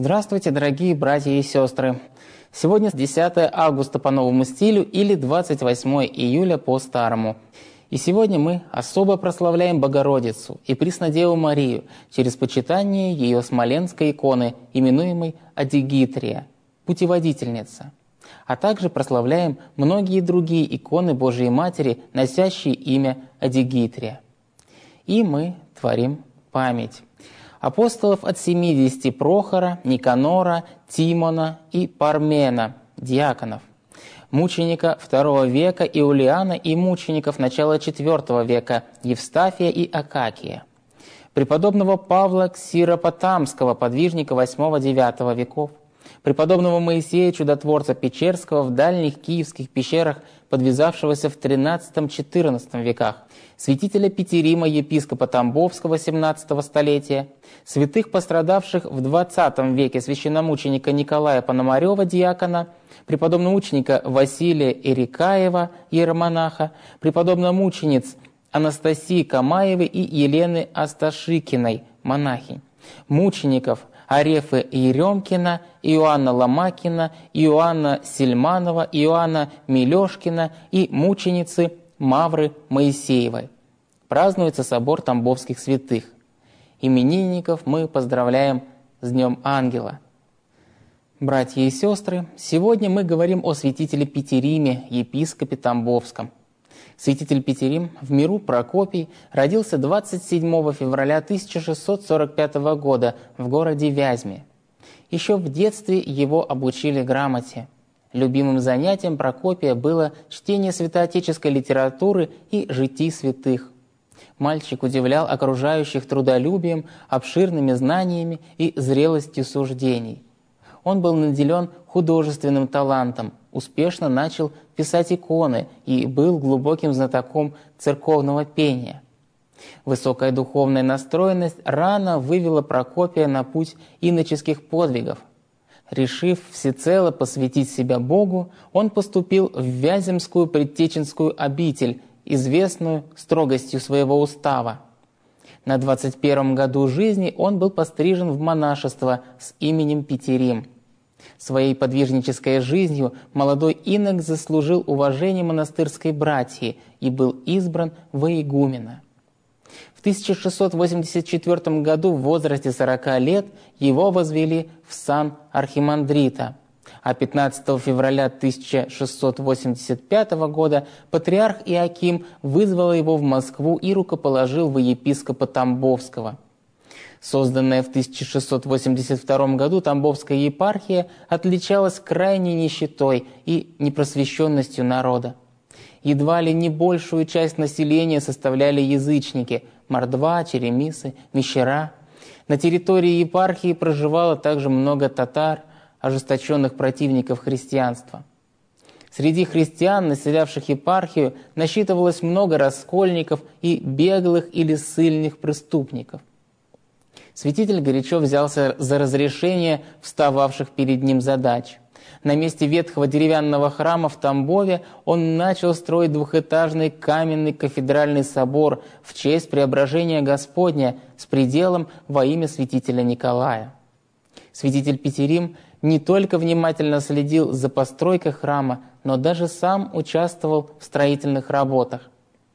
Здравствуйте, дорогие братья и сестры! Сегодня 10 августа по новому стилю или 28 июля по старому. И сегодня мы особо прославляем Богородицу и Преснодеву Марию через почитание ее смоленской иконы, именуемой Адигитрия, путеводительница. А также прославляем многие другие иконы Божией Матери, носящие имя Адигитрия. И мы творим память апостолов от 70 Прохора, Никанора, Тимона и Пармена, диаконов, мученика II века Иулиана и мучеников начала IV века Евстафия и Акакия, преподобного Павла Ксиропотамского, подвижника VIII-IX веков, преподобного Моисея Чудотворца Печерского в дальних киевских пещерах, подвязавшегося в XIII-XIV веках, святителя Петерима, епископа Тамбовского XVII столетия, святых, пострадавших в XX веке, священномученика Николая Пономарева, диакона, преподобномученика Василия Эрикаева, иеромонаха, преподобномучениц Анастасии Камаевой и Елены Асташикиной, монахинь, мучеников Арефы Еремкина, Иоанна Ломакина, Иоанна Сельманова, Иоанна Милешкина и мученицы Мавры Моисеевой. Празднуется собор Тамбовских святых. Именинников мы поздравляем с Днем Ангела. Братья и сестры, сегодня мы говорим о святителе Петериме, епископе Тамбовском. Святитель Петерим в миру Прокопий родился 27 февраля 1645 года в городе Вязьме. Еще в детстве его обучили грамоте. Любимым занятием Прокопия было чтение святоотеческой литературы и житий святых. Мальчик удивлял окружающих трудолюбием, обширными знаниями и зрелостью суждений. Он был наделен художественным талантом, успешно начал писать иконы и был глубоким знатоком церковного пения. Высокая духовная настроенность рано вывела Прокопия на путь иноческих подвигов. Решив всецело посвятить себя Богу, он поступил в Вяземскую предтеченскую обитель, известную строгостью своего устава. На 21 году жизни он был пострижен в монашество с именем Петерим. Своей подвижнической жизнью молодой инок заслужил уважение монастырской братьи и был избран во игумена. В 1684 году в возрасте 40 лет его возвели в сан архимандрита, а 15 февраля 1685 года патриарх Иоаким вызвал его в Москву и рукоположил во епископа Тамбовского. Созданная в 1682 году Тамбовская епархия отличалась крайней нищетой и непросвещенностью народа. Едва ли не большую часть населения составляли язычники – мордва, черемисы, мещера. На территории епархии проживало также много татар, ожесточенных противников христианства. Среди христиан, населявших епархию, насчитывалось много раскольников и беглых или ссыльных преступников. Святитель горячо взялся за разрешение встававших перед ним задач. На месте ветхого деревянного храма в Тамбове он начал строить двухэтажный каменный кафедральный собор в честь преображения Господня с пределом во имя святителя Николая. Святитель Петерим не только внимательно следил за постройкой храма, но даже сам участвовал в строительных работах.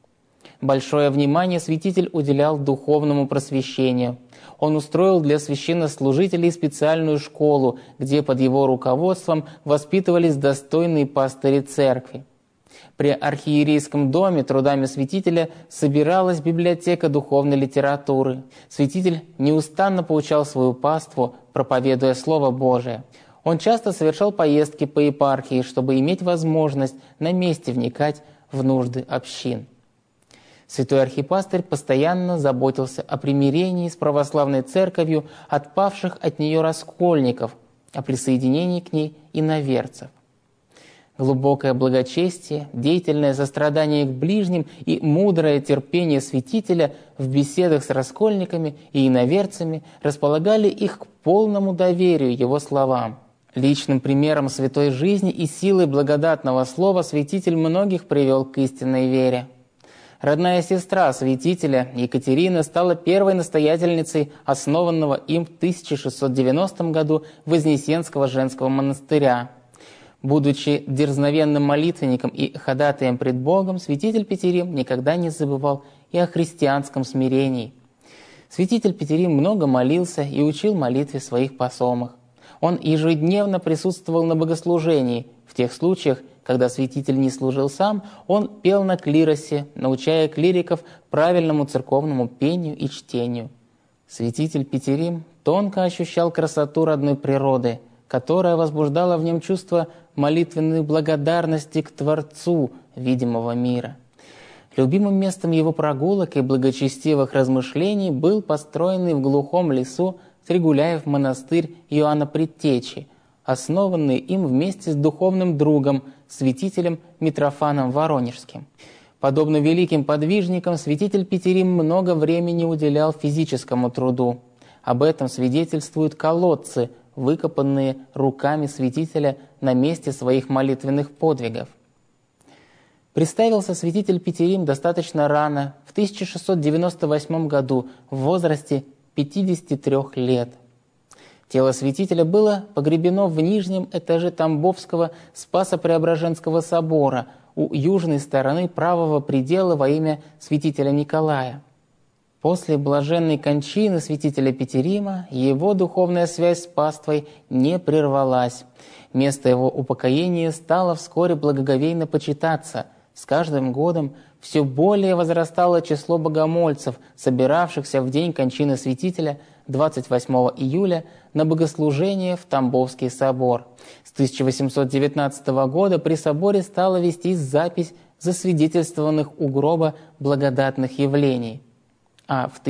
Большое внимание святитель уделял духовному просвещению. Он устроил для священнослужителей специальную школу, где под его руководством воспитывались достойные пастыри церкви. При архиерейском доме трудами святителя собиралась библиотека духовной литературы. Святитель неустанно поучал свою паству, проповедуя Слово Божие. Он часто совершал поездки по епархии, чтобы иметь возможность на месте вникать в нужды общин. Святой архипастырь постоянно заботился о примирении с православной церковью отпавших от нее раскольников, о присоединении к ней иноверцев. Глубокое благочестие, деятельное сострадание к ближним и мудрое терпение святителя в беседах с раскольниками и иноверцами располагали их к полному доверию его словам. Личным примером святой жизни и силой благодатного слова святитель многих привел к истинной вере. Родная сестра святителя Екатерина стала первой настоятельницей основанного им в 1690 году Вознесенского женского монастыря. Будучи дерзновенным молитвенником и ходатаем пред Богом, святитель Петерим никогда не забывал и о христианском смирении. Святитель Петерим много молился и учил молитве своих посомых. Он ежедневно присутствовал на богослужении. В тех случаях, когда святитель не служил сам, он пел на клиросе, научая клириков правильному церковному пению и чтению. Святитель Петерим тонко ощущал красоту родной природы, которая возбуждала в нем чувство молитвенной благодарности к Творцу видимого мира. Любимым местом его прогулок и благочестивых размышлений был построенный в глухом лесу Тригуляев монастырь Иоанна Предтечи, основанный им вместе с духовным другом, святителем Митрофаном Воронежским. Подобно великим подвижникам, святитель Петерим много времени уделял физическому труду. Об этом свидетельствуют колодцы, выкопанные руками святителя на месте своих молитвенных подвигов. Представился святитель Петерим достаточно рано, в 1698 году, в возрасте 53 лет. Тело святителя было погребено в нижнем этаже Тамбовского Спасо-Преображенского собора у южной стороны правого предела во имя святителя Николая. После блаженной кончины святителя Петерима его духовная связь с паствой не прервалась. Место его упокоения стало вскоре благоговейно почитаться. С каждым годом все более возрастало число богомольцев, собиравшихся в день кончины святителя 28 июля на богослужение в Тамбовский собор. С 1819 года при соборе стала вестись запись засвидетельствованных у гроба благодатных явлений. А в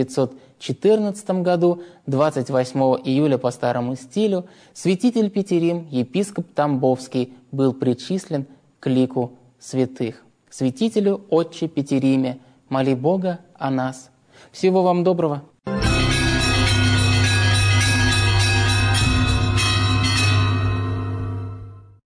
1914 году, 28 июля по старому стилю, святитель Петерим, епископ Тамбовский, был причислен к лику святых. Святителю Отче Петериме, моли Бога о нас. Всего вам доброго!